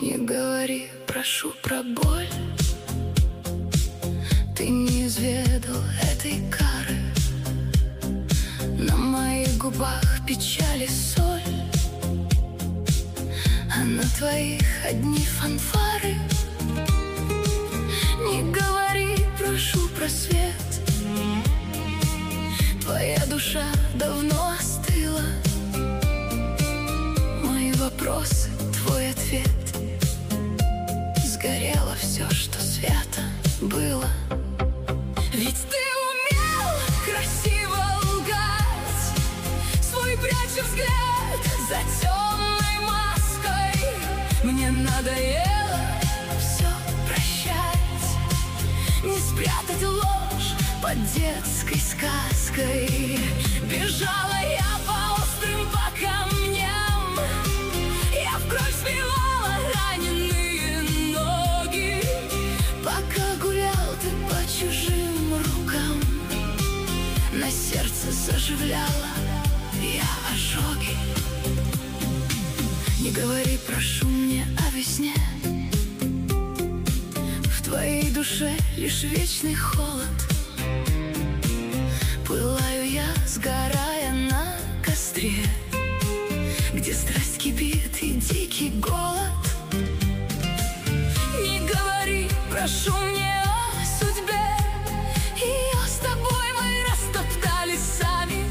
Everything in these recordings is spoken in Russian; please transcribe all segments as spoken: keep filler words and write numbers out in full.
Не говори, прошу, про боль. Ты не изведал этой кары. На моих губах печали соль, а на твоих одни фанфары. Не говори, прошу, про свет. Твоя душа давно остыла. Мои вопросы, твой ответ. Сгорело все, что свято было. Ведь ты умел красиво лгать, свой пряча взгляд за темной маской. Мне надоело все прощать, не спрятать ложь под детской сказкой. Бежала я по острым по камням, я в кровь сбивала раненые ноги. Пока гулял ты по чужим рукам, на сердце заживляла я ожоги. Не говори, прошу, мне о весне. В твоей душе лишь вечный холод. Пылаю я, сгорая на костре, где страсть кипит и дикий голод. Не говори, прошу, мне о судьбе. Ее с тобой мы растоптали сами.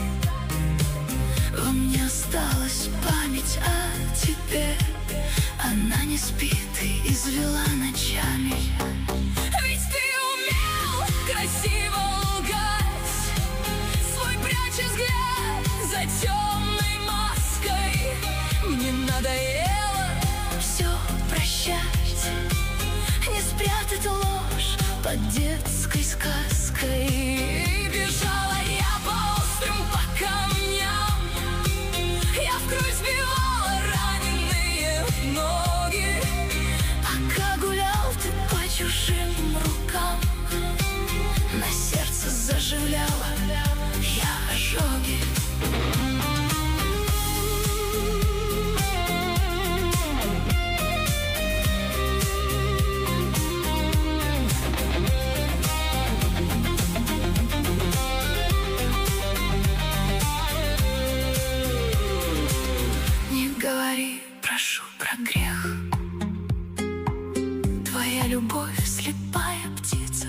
Во мне осталась память о тебе. Она не спит и извела ночами. Ведь ты умел красиво лгать, свой пряча взгляд за темной маской. Мне надоело все прощать, не спрятать ложь под детской сказкой. Бежала я по острым по камням, я в кровь сбивала раненые ноги. Пока гулял ты по чужим рукам, на сердце заживляла я ожоги. Не говори, прошу, про грех. Твоя любовь слепая птица.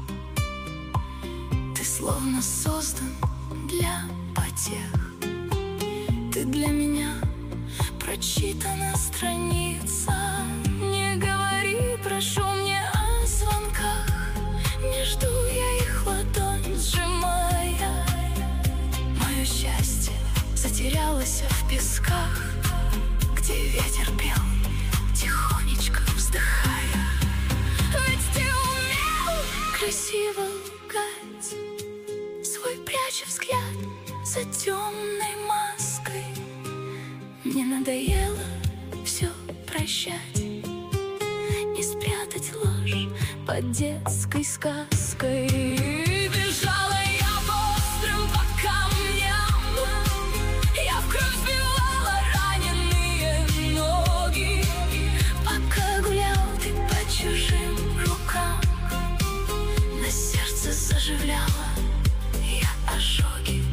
Ты словно создан для потех. Ты для меня прочитана страница. Не говори, прошу, мне о звонках. Не жду я их, ладонь сжимая. Мое счастье затерялось в песках, где ветер пел, тихонечко вздыхая. Ведь ты умел красиво лгать, свой пряча взгляд за темной маской. Мне надоело все прощать, не спрятать ложь под детской сказкой. Бежала я по острым по камням, я в кровь сбивала раненые ноги. Пока гулял ты по чужим рукам, на сердце заживляла я ожоги.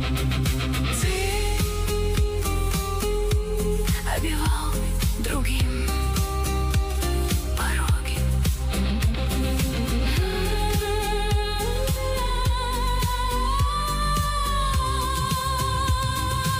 Ты обивал другим